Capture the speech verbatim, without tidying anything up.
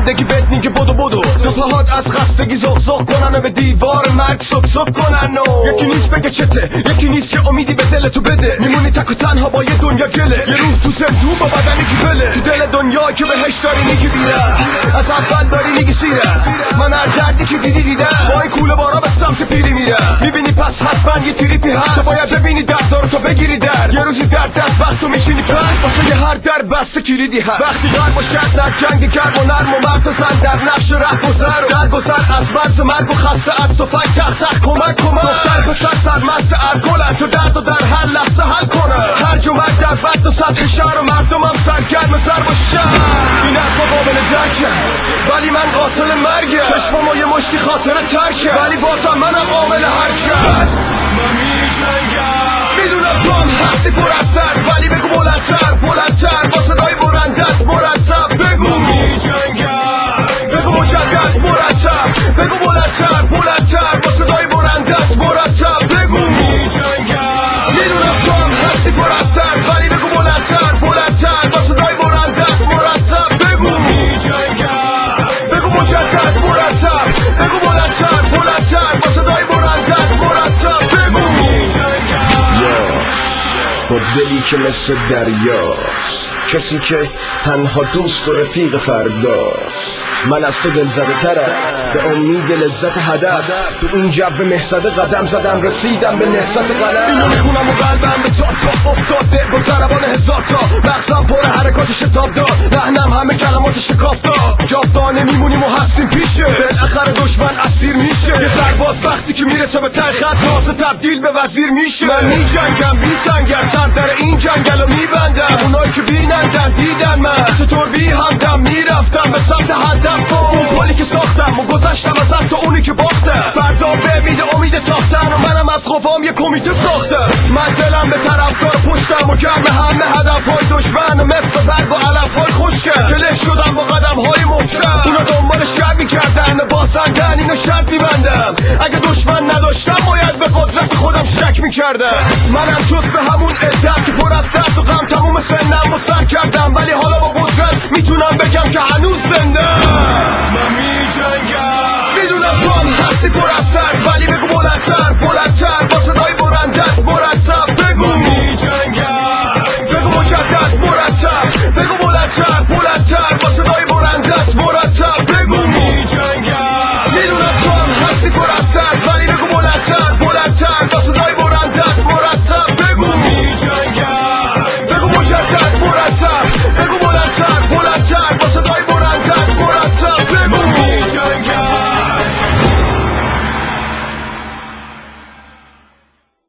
زندگی بهت میگه بدو بدو تا پاهات از خستگی زغ زغ کنن و به دیوار مرگ سک سک کنن و یکی نیست بگه چته، یکی نیست که امیدی به دل تو بده. میمونی تک و تنها با یه دنیا گله، یه روح تو زندون با بدنی که بله. تو دل دنیا که بهش داری میگی بیره، از اول داری میگی سیره. من هر دردی که دیدی دیدم، با این کوله بارا به سمت پیری میره. میبینی پس حتما یه تریپی هست، تو باید ببینی دردارو تو بگیری در. یه روزی درد دست وقت تو میشینی پس، واسه یه هر در بسته کلیدی هست. وقتی قلب و شد نر جنگ کرد و نرم و مرد زن در نقش ره گذر و در گذر از مرز مرگ و خسته از تو فای تخت تخت کمک کمک. دختر پسر سرمست الکلن تو درد و در هر لحظه حل کنه. هر جمعک در بطن و سطح شهر و مردمم سرگرم ضرب و شهر. این حرفا قابل درکه ولی من قاتل مرگه. چشمم و یه مشتی خاطر ترکه ولی بازم منم عامل حرکت. من میجنگم میدونم تو هم هستی پر از درد، ولی بگو بلندتر بلندتر با صدای بلندت مرتب بگو. من میجنگم بگو مجدد مرتب بگو بلندتر بلندتر با صدای بلندت مرتب بگو. من میجنگم میدونم تو هم هستی پر از درد، ولی بگو بلندتر بلندتر با صدای بلندت مرتب بگو. من میجنگم بگو مجدد مرتب بگو بلندتر بلندتر با صدای بلندت مرتب بگو. من میجنگم با دلی که مثل دریاست، کسی که تنها دوست و رفیق فرداست. من از تو دل زده ترم به امید لذت هدف، تو این جو مهزده قدم زدم رسیدم به نهضت قلم. اینو میخونم و قلبم به ساد تا افتاده با ضربان هزار تا، مغزم پر حرکات شتاب داد، لحنم همه کلمات شکاف داد. جاودانه میمونیم و هستیم پیشه، بالاخره دشمن اسیر میشه. یه سرباز وقتی که میرسه به ته خط تازه تبدیل به وزیر میشه. من میجنگم بی سنگر سر در این جنگل رو میبندم، اونایی که بینندن دیدن من چطور بی همدم میرفتم به سمت هدف. اون پلی که ساختم و گذشتم از تو اونی که باختم، فردا به امید امید تاختن و منم از خوفام یه کمیته ساختم. من دلم به طرفدار پشتم و گرم همه هدف های دشمن مثل برگ و علف های خوشکم. جله شدم با قدم های محکم، اونا دنبال شب میکردن بازندن اینو شرط میبندم. اگه دشمن نداشتم باید به قدرت خودم شک میکردم. منم جز به همون عدت که پر از درد و غم تموم سنم و سر کردم، ولی حالا با قدرت میتونم بگم که هنوز زنده.